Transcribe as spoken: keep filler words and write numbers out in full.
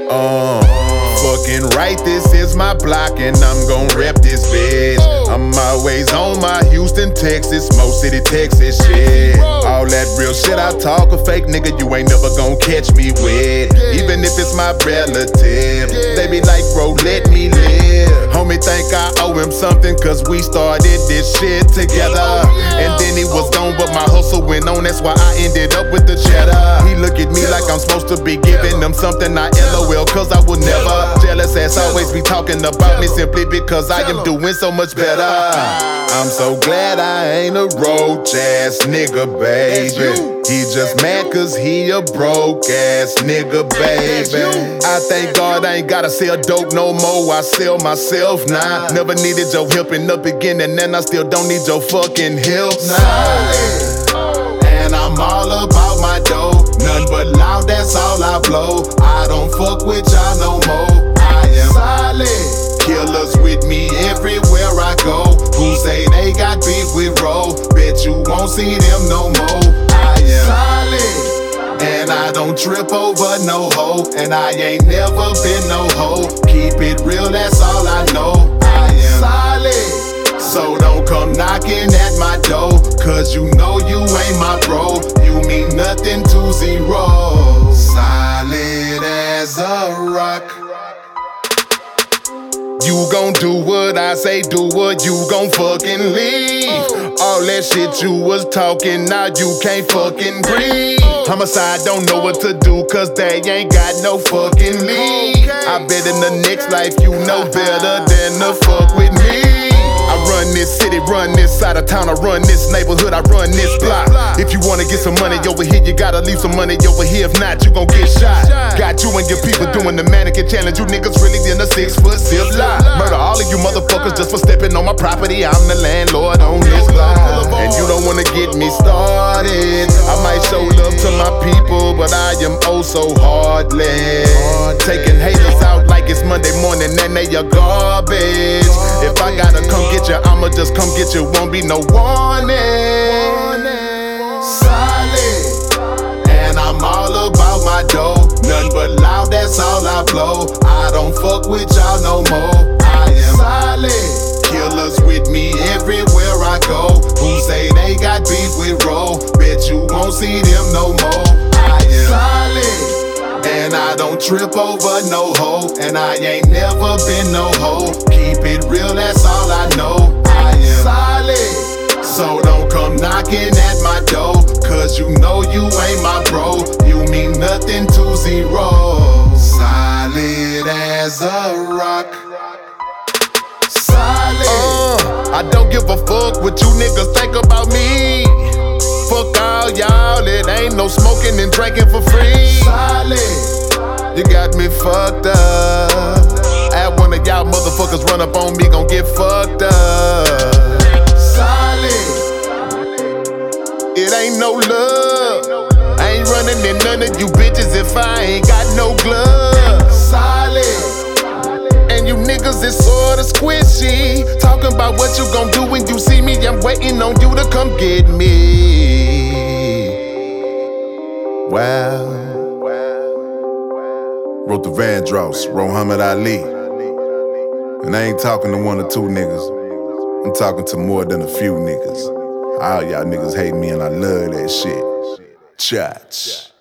Uh, fucking right, this is my block and I'm gon' rep this bitch. I'm always on my Houston, Texas, Mo City, Texas shit. All that real shit I talk, a fake nigga you ain't never gon' catch me with. Even if it's my relative, they be like, bro, let me live. Homie think I owe him something cause we started this shit together. And then he was gone but my hustle went on, that's why I ended up with the cheddar. He look at me like I'm supposed to be giving him something, I LOL cause I would never. Jealous ass always be talking about me simply because I am doing so much better. I'm so glad I ain't a roach ass nigga, baby. He just mad cause he a broke ass nigga, baby. I thank God I ain't gotta sell dope no more, I sell myself now. Never needed your help in the beginning and I still don't need your fucking help now. And I'm all about my dough, none but loud, that's all I blow. I don't fuck with y'all no more, I am solid. Killers with me everywhere I go, who say they got beef with Roe, bet you won't see them no more. I am solid, and I don't trip over no hoe, and I ain't never been no hoe. Keep it real, that's all I know. I am solid, so don't come knocking at my door, cause you know you ain't my bro. You mean nothing to zero. Solid as a rock. You gon' do what I say, do what you gon' fucking leave. All that shit you was talking, now you can't fucking breathe. Homicide don't know what to do, cause they ain't got no fucking lead. I bet in the next life you know better than to fuck with me. I run this city, run this side of town, I run this neighborhood, I run this block. If you wanna get some money over here, you gotta leave some money over here. If not, you gon' get shot. Got you and your people doing the mannequin challenge. You niggas really in a six foot zip line. Murder all of you motherfuckers just for stepping on my property. I'm the landlord on this block. And you don't wanna get me started. I might show love to my people, but I am oh so heartless. Taking haters out like it's Monday morning and they are garbage. If I gotta come get you, I'ma just come get you, won't be no warning. Solid, and I'm all about my dough, nothing but loud, that's all I blow. I don't fuck with y'all no more. I am solid, killers with me everywhere I go, who say they got beef with Roe, bet you won't see them no more. I am solid, and I don't trip over no hoe, and I ain't never been no hoe. Keep it real, that's all I know. I am solid, so don't come knocking at my door, cause you know you ain't my bro. You mean nothing to zero. Solid as a rock. Solid. Uh, I don't give a fuck what you niggas think about me. Fuck all y'all, it ain't no smoking and drinking for free. Solid, you got me fucked up. At one of y'all motherfuckers run up on me, gon' get fucked up. Solid, it ain't no love. I ain't running in none of you bitches if I ain't got no gloves. Solid, and you niggas is sorta squishy. Talking about what you gon' do when you see me, I'm waiting on you to come get me. Wow. Wrote the Vandross, Muhammad Ali. And I ain't talking to one or two niggas. I'm talking to more than a few niggas. All y'all niggas hate me and I love that shit. Church.